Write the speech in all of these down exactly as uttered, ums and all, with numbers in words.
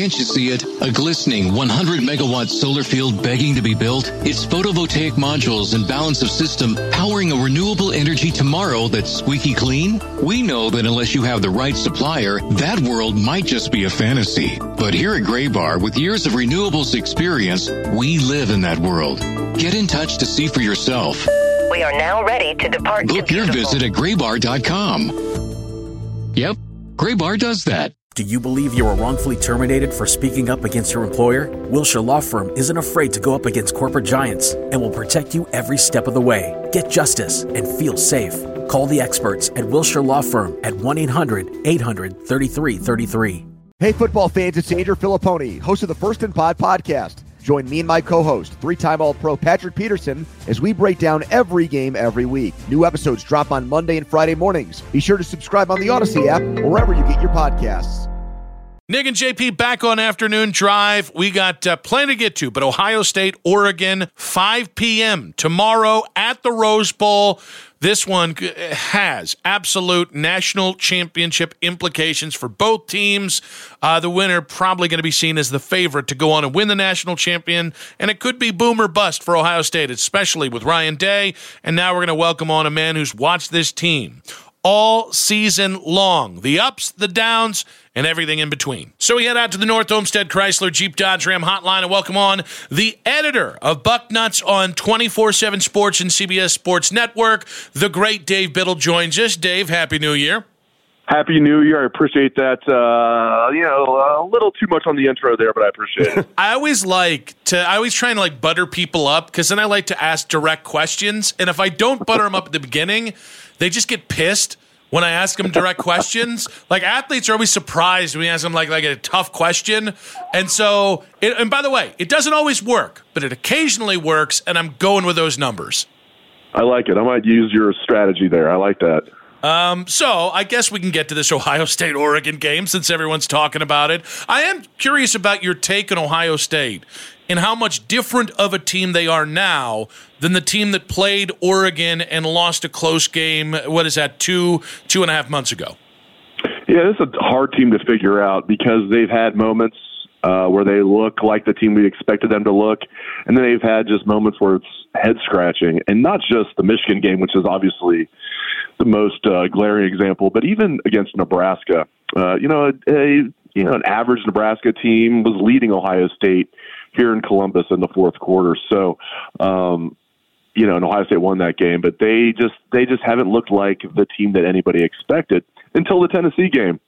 Can't you see it? A glistening one hundred megawatt solar field begging to be built? It's photovoltaic modules and balance of system powering a renewable energy tomorrow that's squeaky clean? We know that unless you have the right supplier, that world might just be a fantasy. But here at Graybar, with years of renewables experience, we live in that world. Get in touch to see for yourself. We are now ready to depart. Book your visit at graybar dot com. Yep, Graybar does that. Do you believe you were wrongfully terminated for speaking up against your employer? Wilshire Law Firm isn't afraid to go up against corporate giants and will protect you every step of the way. Get justice and feel safe. Call the experts at Wilshire Law Firm at one eight hundred eight hundred thirty-three thirty-three. Hey, football fans, it's Andrew Filipponi, host of the First and Pod podcast. Join me and my co-host, three-time All-Pro Patrick Peterson, as we break down every game every week. New episodes drop on Monday and Friday mornings. Be sure to subscribe on the Odyssey app or wherever you get your podcasts. Nick and J P back on Afternoon Drive. We got uh, plenty to get to, but Ohio State, Oregon, five p.m. tomorrow at the Rose Bowl. This one has absolute national championship implications for both teams. Uh, the winner probably going to be seen as the favorite to go on and win the national champion, and it could be boom or bust for Ohio State, especially with Ryan Day. And now we're going to welcome on a man who's watched this team all season long, the ups, the downs, and everything in between. So we head out to the North Olmsted Chrysler Jeep Dodge Ram hotline and welcome on the editor of Bucknuts on twenty-four seven Sports and C B S Sports Network. The great Dave Biddle joins us. Dave, Happy New Year. Happy New Year. I appreciate that. Uh, you know, a little too much on the intro there, but I appreciate it. I always like to, I always try and like butter people up because then I like to ask direct questions. And if I don't butter them up at the beginning, they just get pissed when I ask them direct questions. Like athletes are always surprised when we ask them like, like a tough question. And so, it, and by the way, it doesn't always work, but it occasionally works. And I'm going with those numbers. I like it. I might use your strategy there. I like that. Um, so I guess we can get to this Ohio State-Oregon game since everyone's talking about it. I am curious about your take on Ohio State and how much different of a team they are now than the team that played Oregon and lost a close game, what is that, two, two and a half months ago? Yeah, this is a hard team to figure out because they've had moments uh, where they look like the team we expected them to look, and then they've had just moments where it's head-scratching, and not just the Michigan game, which is obviously the most uh, glaring example, but even against Nebraska. Uh, you know, a, a you know an average Nebraska team was leading Ohio State here in Columbus in the fourth quarter. So, um, you know, and Ohio State won that game, but they just they just haven't looked like the team that anybody expected until the Tennessee game.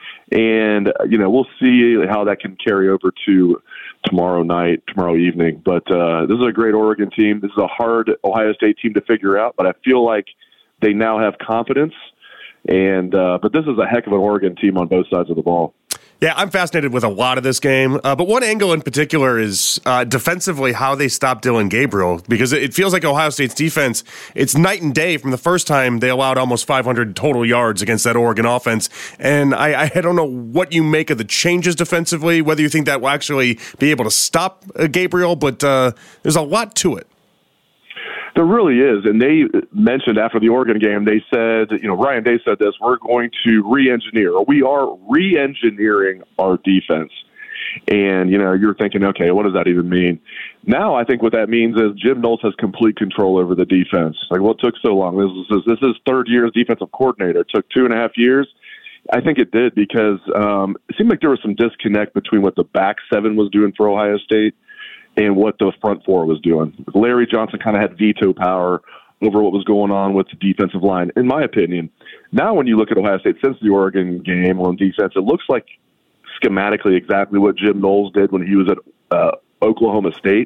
And you know, we'll see how that can carry over to tomorrow night, tomorrow evening. But uh, this is a great Oregon team. This is a hard Ohio State team to figure out, but I feel like they now have confidence, and uh, but this is a heck of an Oregon team on both sides of the ball. Yeah, I'm fascinated with a lot of this game, uh, but one angle in particular is uh, defensively how they stopped Dylan Gabriel, because it feels like Ohio State's defense, it's night and day from the first time they allowed almost five hundred total yards against that Oregon offense, and I, I don't know what you make of the changes defensively, whether you think that will actually be able to stop uh, Gabriel, but uh, there's a lot to it. There really is, and they mentioned after the Oregon game, they said, you know, Ryan Day said this, we're going to re-engineer, or we are re-engineering our defense. And, you know, you're thinking, okay, what does that even mean? Now I think what that means is Jim Knowles has complete control over the defense. Like, what took so long? This is, this is third year as defensive coordinator. It took two and a half years. I think it did because um, it seemed like there was some disconnect between what the back seven was doing for Ohio State and what the front four was doing. Larry Johnson kind of had veto power over what was going on with the defensive line, in my opinion. Now when you look at Ohio State since the Oregon game on defense, it looks like schematically exactly what Jim Knowles did when he was at uh, Oklahoma State.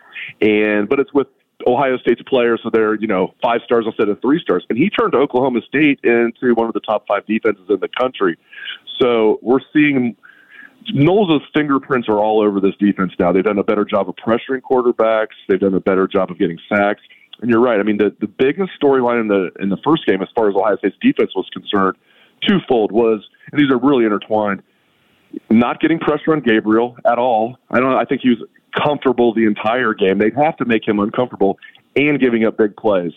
And but it's with Ohio State's players, so they're, you know, five stars instead of three stars. And he turned Oklahoma State into one of the top five defenses in the country. So we're seeing Knowles' fingerprints are all over this defense now. They've done a better job of pressuring quarterbacks. They've done a better job of getting sacks. And you're right. I mean, the, the biggest storyline in the in the first game, as far as Ohio State's defense was concerned, twofold was, and these are really intertwined, not getting pressure on Gabriel at all. I don't. I think he was comfortable the entire game. They'd have to make him uncomfortable, and giving up big plays.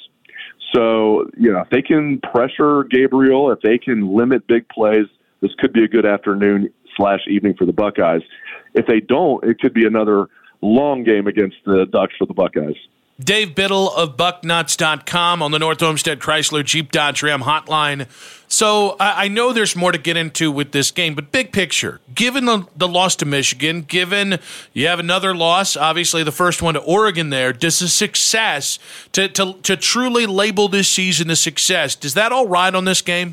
So, you know, if they can pressure Gabriel, if they can limit big plays, this could be a good afternoon slash evening for the Buckeyes. If they don't, it could be another long game against the Ducks for the Buckeyes. Dave Biddle of buck nuts dot com on the North Olmsted Chrysler Jeep Dodge Ram hotline. So I, I know there's more to get into with this game, but big picture, given the, the loss to Michigan, given you have another loss, obviously the first one to Oregon there, does the success, to, to, to truly label this season a success, does that all ride on this game?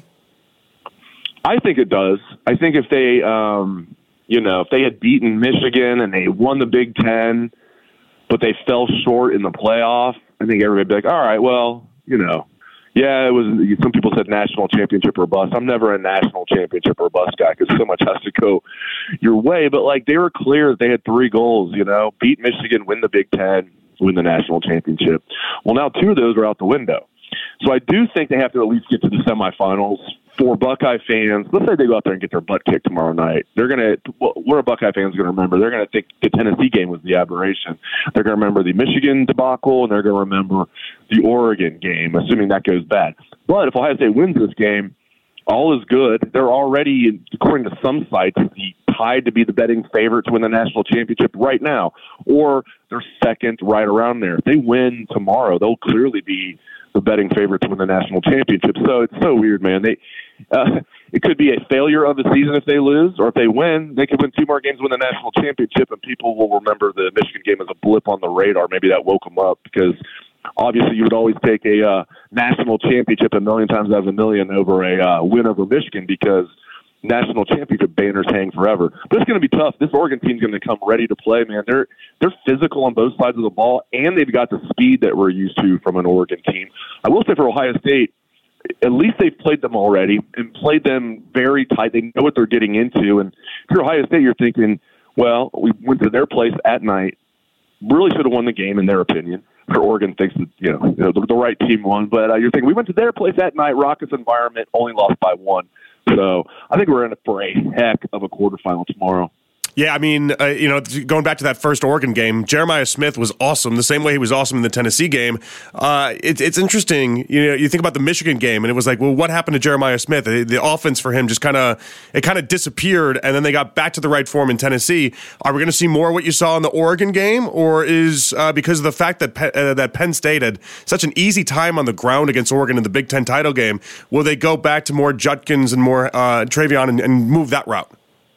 I think it does. I think if they, um, you know, if they had beaten Michigan and they won the Big Ten, but they fell short in the playoff, I think everybody would be like, all right, well, you know, yeah, it was. Some people said national championship or bust. I'm never a national championship or bust guy because so much has to go your way. But, like, they were clear that they had three goals, you know, beat Michigan, win the Big Ten, win the national championship. Well, now two of those are out the window. So I do think they have to at least get to the semifinals. For Buckeye fans, let's say they go out there and get their butt kicked tomorrow night. They're going to, what are Buckeye fans going to remember? They're going to think the Tennessee game was the aberration. They're going to remember the Michigan debacle, and they're going to remember the Oregon game, assuming that goes bad. But if Ohio State wins this game, all is good. They're already, according to some sites, tied to be the betting favorite to win the national championship right now, or they're second right around there. If they win tomorrow, they'll clearly be the betting favorite to win the national championship. So it's so weird, man. They uh, it could be a failure of the season if they lose, or if they win, they could win two more games, win the national championship, and people will remember the Michigan game as a blip on the radar. Maybe that woke them up because obviously you would always take a uh, national championship a million times out of a million over a uh, win over Michigan because national championship banners hang forever. But it's going to be tough. This Oregon team's going to come ready to play, man. They're they're physical on both sides of the ball, and they've got the speed that we're used to from an Oregon team. I will say for Ohio State, at least they've played them already and played them very tight. They know what they're getting into. And if you're Ohio State, you're thinking, well, we went to their place at night, really should have won the game in their opinion. For Oregon thinks that, you know, you know the, the right team won. But uh, you're thinking, we went to their place at night, raucous environment, only lost by one. So I think we're in for a heck of a quarterfinal tomorrow. Yeah, I mean, uh, you know, going back to that first Oregon game, Jeremiah Smith was awesome, the same way he was awesome in the Tennessee game. Uh, it, it's interesting, you know, you think about the Michigan game, and it was like, well, what happened to Jeremiah Smith? The, the offense for him just kind of, it kind of disappeared, and then they got back to the right form in Tennessee. Are we going to see more of what you saw in the Oregon game, or is, uh, because of the fact that Pe- uh, that Penn State had such an easy time on the ground against Oregon in the Big Ten title game, will they go back to more Judkins and more uh, Travion and, and move that route?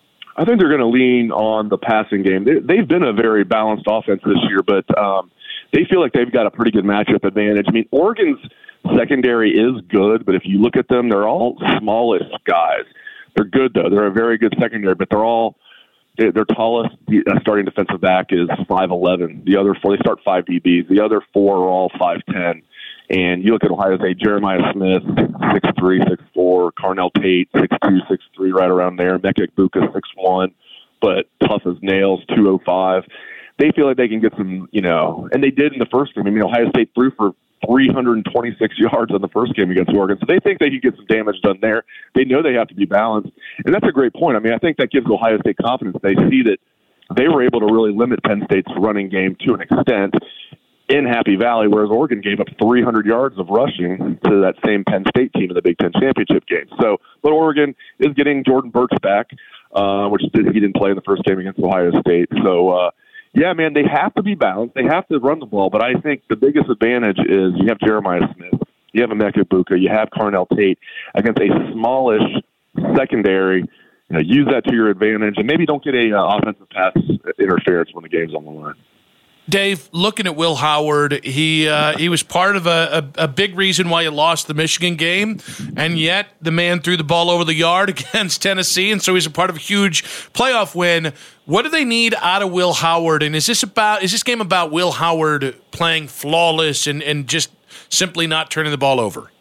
I think they're going to lean on the passing game. They, they've been a very balanced offense this year, but um, they feel like they've got a pretty good matchup advantage. I mean, Oregon's secondary is good, but if you look at them, they're all smallish guys. They're good, though. They're a very good secondary, but they're all they, their tallest starting defensive back is five eleven. The other four, they start five D Bs. The other four are all five ten. And you look at Ohio State, Jeremiah Smith, six three, six four, Carnell Tate, six two, six three, right around there, Mecca Buka, six one, but tough as nails, two oh five. They feel like they can get some, you know, and they did in the first game. I mean, Ohio State threw for three hundred twenty-six yards in the first game against Oregon, so they think they can get some damage done there. They know they have to be balanced, and that's a great point. I mean, I think that gives Ohio State confidence. They see that they were able to really limit Penn State's running game to an extent in Happy Valley, whereas Oregon gave up three hundred yards of rushing to that same Penn State team in the Big Ten championship game. So, but Oregon is getting Jordan Burks back, uh, which he didn't play in the first game against Ohio State. So, uh, yeah, man, they have to be balanced. They have to run the ball. But I think the biggest advantage is you have Jeremiah Smith, you have Emeka Buka, you have Carnell Tate against a smallish secondary. You know, use that to your advantage, and maybe don't get a uh, offensive pass interference when the game's on the line. Dave, looking at Will Howard, he uh, he was part of a, a, a big reason why you lost the Michigan game, and yet the man threw the ball over the yard against Tennessee, and so he's a part of a huge playoff win. What do they need out of Will Howard, and is this about is this game about Will Howard playing flawless and, and just simply not turning the ball over?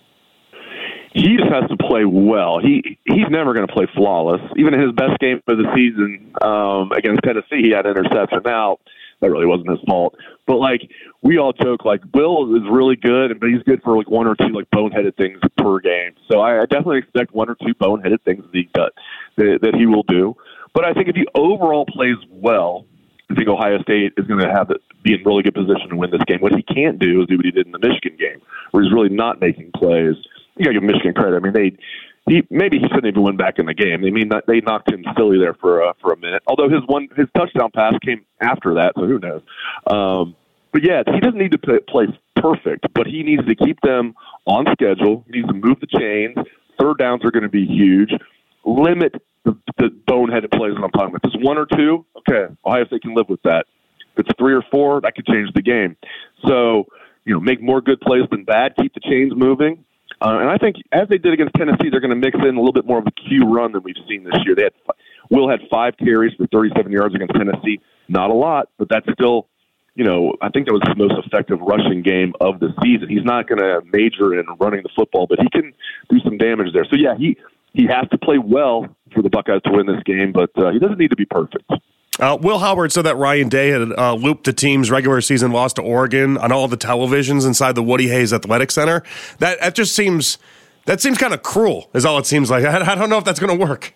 He just has to play well. He he's never going to play flawless. Even in his best game of the season um, against Tennessee, he had an interception. Now, that really wasn't his fault. But, like, we all joke, like, Will is really good, but he's good for, like, one or two, like, boneheaded things per game. So I, I definitely expect one or two boneheaded things that he, does, that, that he will do. But I think if he overall plays well, I think Ohio State is going to have it, be in really good position to win this game. What he can't do is do what he did in the Michigan game, where he's really not making plays. You got to give Michigan credit. I mean, they he maybe he shouldn't even win back in the game. I mean, they knocked him silly there for uh, for a minute. Although his one his touchdown pass came after that, so who knows? Um, but yeah, he doesn't need to play, play perfect, but he needs to keep them on schedule. He needs to move the chains. Third downs are going to be huge. Limit the, the boneheaded plays that I'm talking about. If it's one or two, okay, Ohio State can live with that. If it's three or four, that could change the game. So, you know, make more good plays than bad. Keep the chains moving. Uh, and I think as they did against Tennessee, they're going to mix in a little bit more of a Q run than we've seen this year. They had Will had five carries for thirty-seven yards against Tennessee. Not a lot, but that's still, you know, I think that was his most effective rushing game of the season. He's not going to major in running the football, but he can do some damage there. So, yeah, he, he has to play well for the Buckeyes to win this game, but uh, he doesn't need to be perfect. Uh, Will Howard said that Ryan Day had uh, looped the team's regular season loss to Oregon on all the televisions inside the Woody Hayes Athletic Center. That that just seems that seems kind of cruel, is all it seems like. I, I don't know if that's going to work.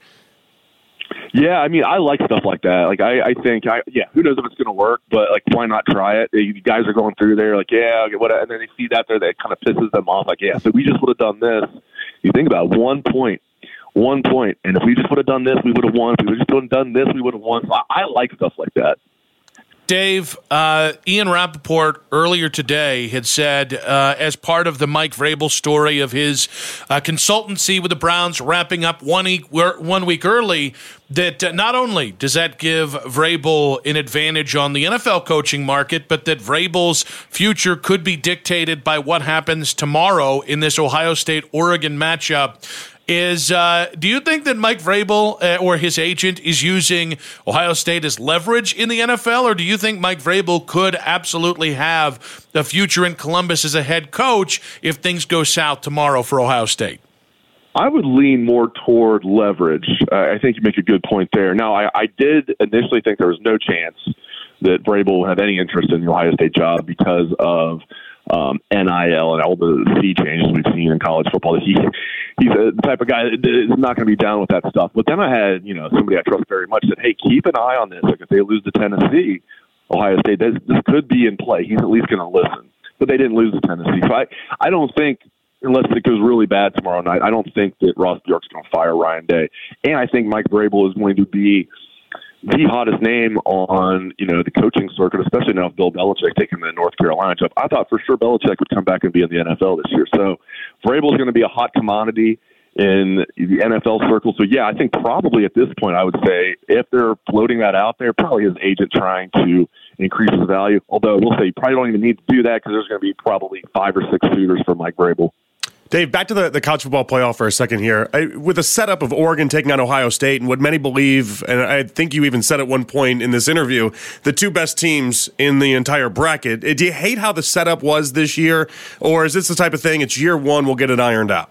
Yeah, I mean, I like stuff like that. Like, I, I think, I yeah, who knows if it's going to work, but, like, why not try it? You guys are going through there, like, yeah, okay, what, and then they see that there, that kind of pisses them off, like, yeah, so we just would have done this. You think about it, one point. One point, and if we just would have done this, we would have won. If we just would have done this, we would have won. So I, I like stuff like that. Dave, uh, Ian Rappaport earlier today had said, uh, as part of the Mike Vrabel story of his uh, consultancy with the Browns wrapping up one week, one week early, that uh, not only does that give Vrabel an advantage on the N F L coaching market, but that Vrabel's future could be dictated by what happens tomorrow in this Ohio State-Oregon matchup. Is uh, do you think that Mike Vrabel uh, or his agent is using Ohio State as leverage in the N F L, or do you think Mike Vrabel could absolutely have a future in Columbus as a head coach if things go south tomorrow for Ohio State? I would lean more toward leverage. Uh, I think you make a good point there. Now, I, I did initially think there was no chance that Vrabel would have any interest in the Ohio State job because of um, N I L and all the fee changes we've seen in college football. He he's a, the type of guy that is not going to be down with that stuff. But then I had, you know, somebody I trust very much said, hey, keep an eye on this. Like if they lose to Tennessee, Ohio State, this, this could be in play. He's at least going to listen. But they didn't lose to Tennessee. So I, I don't think, unless it goes really bad tomorrow night, I don't think that Ross Bjork's going to fire Ryan Day. And I think Mike Vrabel is going to be the hottest name on, you know, the coaching circuit, especially now with Bill Belichick taking the North Carolina job. I thought for sure Belichick would come back and be in the N F L this year. So Vrabel is going to be a hot commodity in the N F L circle. So, yeah, I think probably at this point I would say if they're floating that out there, probably his agent trying to increase his value. Although we'll say you probably don't even need to do that because there's going to be probably five or six suitors for Mike Vrabel. Dave, back to the, the college football playoff for a second here. I, with the setup of Oregon taking on Ohio State and what many believe, and I think you even said at one point in this interview, the two best teams in the entire bracket. Do you hate how the setup was this year, or is this the type of thing, it's year one, we'll get it ironed out?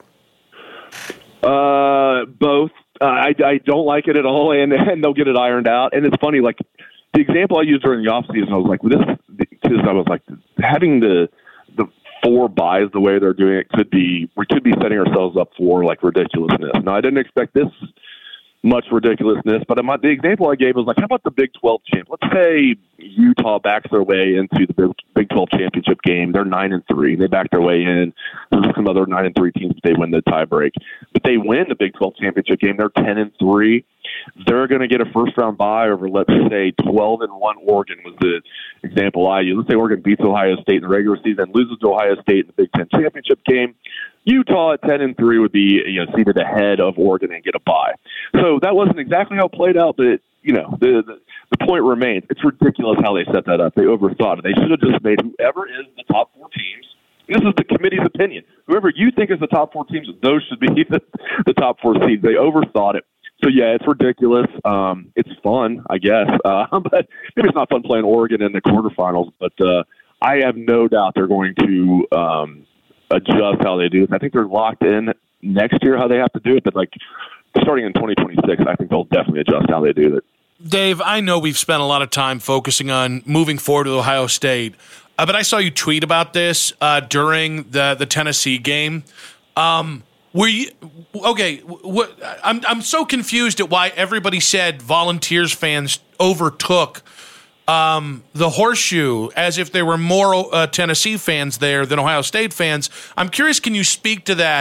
Uh, both. Uh, I, I don't like it at all, and, and they'll get it ironed out. And it's funny, like, the example I used during the offseason, I was like, well, this, because I was like, having the the four buys the way they're doing it could be, we could be setting ourselves up for like ridiculousness. Now, I didn't expect this much ridiculousness, but the example I gave was like, how about the Big twelve champ? Let's say Utah backs their way into the Big twelve championship game. They're nine and three. They back their way in. There's some other nine and three teams if they win the tiebreak, but they win the Big twelve championship game. They're ten and three. They're going to get a first round bye over, let's say, twelve and one Oregon was the example I used. Let's say Oregon beats Ohio State in the regular season, loses to Ohio State in the Big Ten championship game. Utah at ten and three would be, you know, seated ahead of Oregon and get a bye. So that wasn't exactly how it played out, but you know, the, the the point remains. It's ridiculous how they set that up. They overthought it. They should have just made whoever is the top four teams. This is the committee's opinion. Whoever you think is the top four teams, those should be the, the top four seeds. They overthought it. So, yeah, it's ridiculous. Um, it's fun, I guess. Uh, but maybe it's not fun playing Oregon in the quarterfinals. But uh, I have no doubt they're going to um, adjust how they do it. I think they're locked in next year how they have to do it. But, like, starting in twenty twenty-six, I think they'll definitely adjust how they do it. Dave, I know we've spent a lot of time focusing on moving forward with Ohio State, uh, but I saw you tweet about this uh, during the, the Tennessee game. Um Were you okay? What, I'm I'm so confused at why everybody said Volunteers fans overtook um, the Horseshoe as if there were more uh, Tennessee fans there than Ohio State fans. I'm curious. Can you speak to that?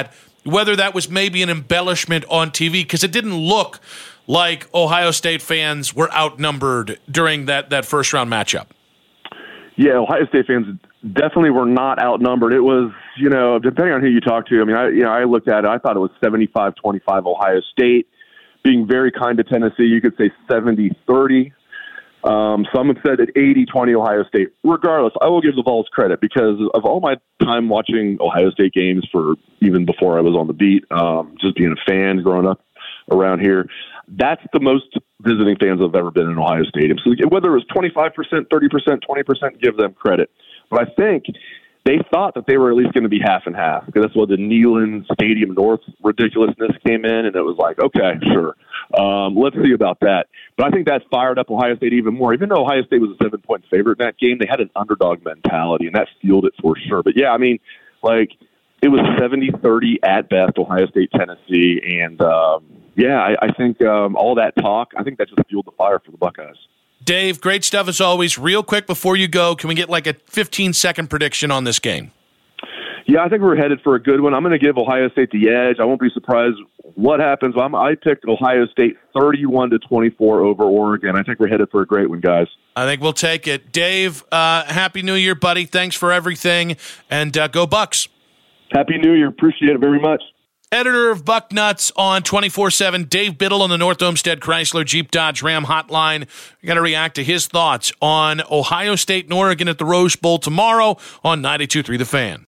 whether that was maybe an embellishment on T V, because it didn't look like Ohio State fans were outnumbered during that, that first round matchup. Yeah, Ohio State fans definitely were not outnumbered. It was, you know, depending on who you talk to. I mean, I, you know, I looked at it. I thought it was seventy-five twenty-five Ohio State. Being very kind to Tennessee, you could say seventy thirty. Um, some have said at eighty twenty Ohio State. Regardless, I will give the Vols credit because of all my time watching Ohio State games for even before I was on the beat, um, just being a fan growing up around here. That's the most visiting fans I've ever been in Ohio Stadium. So whether it was twenty-five percent, thirty percent, twenty percent, give them credit. But I think they thought that they were at least going to be half and half because that's what the Neyland Stadium North ridiculousness came in, and it was like, okay, sure. Um, let's see about that. But I think that fired up Ohio State even more. Even though Ohio State was a seven-point favorite in that game, they had an underdog mentality, and that fueled it for sure. But, yeah, I mean, like, it was seventy thirty at best, Ohio State, Tennessee. And, um, yeah, I, I think um, all that talk, I think that just fueled the fire for the Buckeyes. Dave, great stuff as always. Real quick before you go, can we get like a fifteen-second prediction on this game? Yeah, I think we're headed for a good one. I'm going to give Ohio State the edge. I won't be surprised what happens. I'm, I picked Ohio State thirty-one to twenty-four over Oregon. I think we're headed for a great one, guys. I think we'll take it. Dave, uh, Happy New Year, buddy. Thanks for everything, and uh, go Bucks. Happy New Year. Appreciate it very much. Editor of Bucknuts on twenty-four seven, Dave Biddle on the North Olmsted Chrysler Jeep Dodge Ram Hotline. We're going to react to his thoughts on Ohio State and Oregon at the Rose Bowl tomorrow on ninety-two point three The Fan.